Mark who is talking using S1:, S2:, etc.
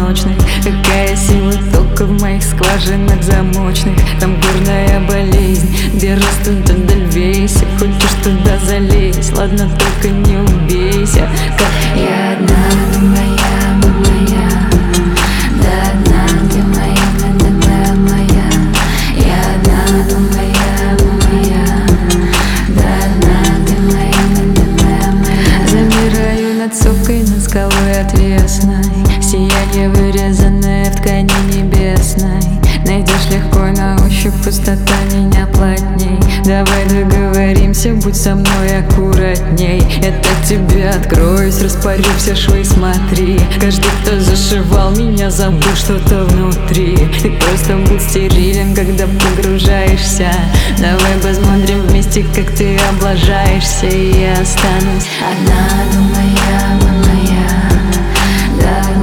S1: полночных. Какая сила тока в моих скважинах замочных. Там горная болезнь, где растут эдельвейсы. Хочешь туда залезь, ладно, только не убейся. Как
S2: Я одна, ты моя, ты моя. Да одна, ты моя, ты моя. Я одна, ты моя, ты моя. Да одна, ты моя, ты моя.
S1: Замираю над сопкой, над скалой отвесной. Сияние, вырезанное в ткани небесной. Найдешь легко на ощупь, пустота меня плотней. Давай договоримся, будь со мной аккуратней. Я так тебе откроюсь, распорю все швы, смотри. Каждый, кто зашивал меня, забыл что-то внутри. Ты просто будь стерилен, когда погружаешься. Давай посмотрим вместе, как ты облажаешься. И я останусь
S2: одна, ты моя, ты моя. Да